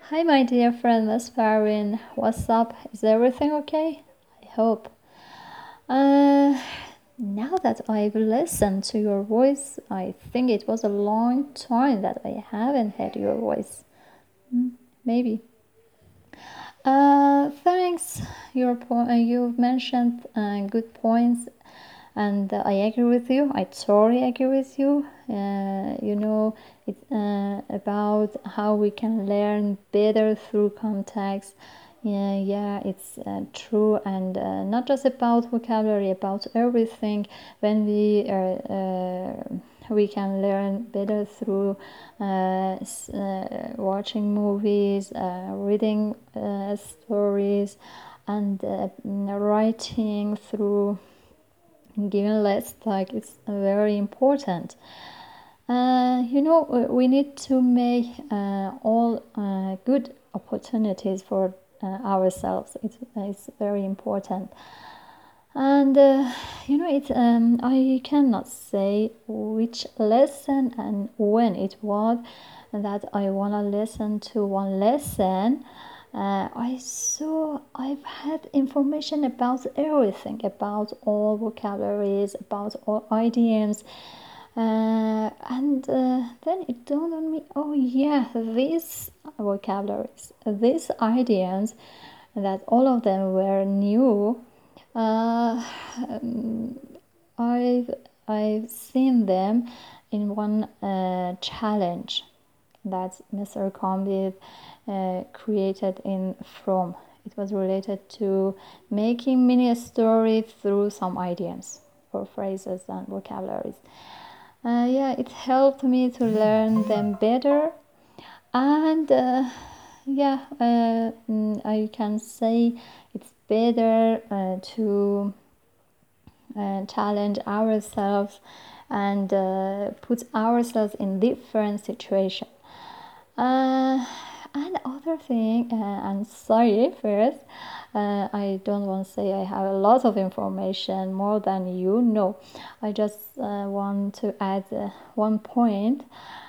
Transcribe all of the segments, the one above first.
Hi, my dear friend, Miss Farin. What's up? Is everything okay? I hope. Uh, Now that I've listened to your voice, I think it was a long time that I haven't heard your voice. Maybe. Thanks. You've mentioned good points, and I agree with you. I totally agree with you. It's about how we can learn better through context. Yeah, it's true, and not just about vocabulary, about everything. When we can learn better through watching movies, reading stories, and writing through giving less like it's very important. We need to make all good opportunities for ourselves. It's very important. And I cannot say which lesson and when it was that I wanna listen to one lesson. I've had information about everything, about all vocabularies, about all idioms, and then it dawned on me, oh yeah, these vocabularies, these idioms, that all of them were new. uh, I've I've seen them in one challenge that Mr. Combi created in From. It was related to making mini story through some idioms or phrases and vocabularies. Yeah, it helped me to learn them better, and I can say it's better to challenge ourselves and put ourselves in different situations. And other thing, I'm sorry first, I don't want to say I have a lot of information more than you know. I just want to add one point,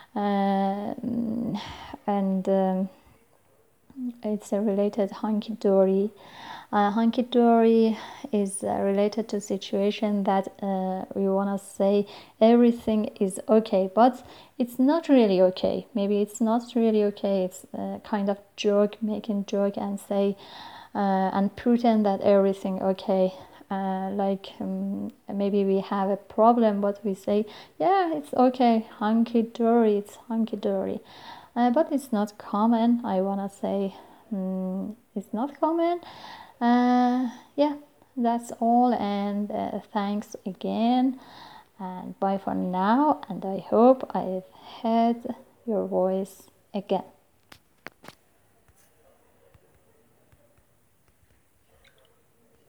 and it's a related hunky-dory. Hunky-dory is related to situation that we want to say everything is okay, but it's not really okay. Maybe it's not really okay. It's a kind of joke, making joke and say and pretend that everything okay. Maybe we have a problem, but we say, yeah, it's okay, hunky-dory, it's hunky-dory. But it's not common. I wanna say it's not common. Yeah, that's all, and thanks again, and bye for now. And I hope I've heard your voice again.